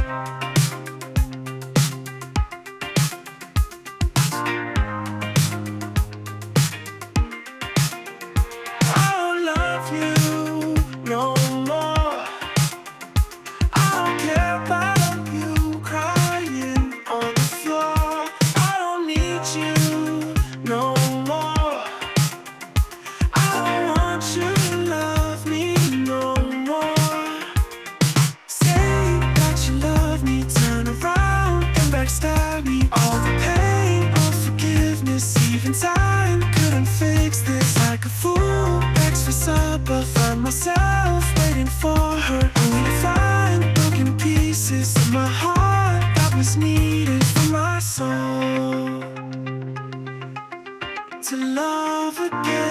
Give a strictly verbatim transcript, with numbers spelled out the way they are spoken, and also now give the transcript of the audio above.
I don't love you no more. I don't care about you crying on the floor. I don't need you no more. I don't want you to love me no more. Say that you love me, turn around and backstab me. All the pain, all forgiveness, even time couldn't fix this. Like a fool begs for supper, find myself waiting for her, only to find broken pieces of my heart that was needed for my soul to love again.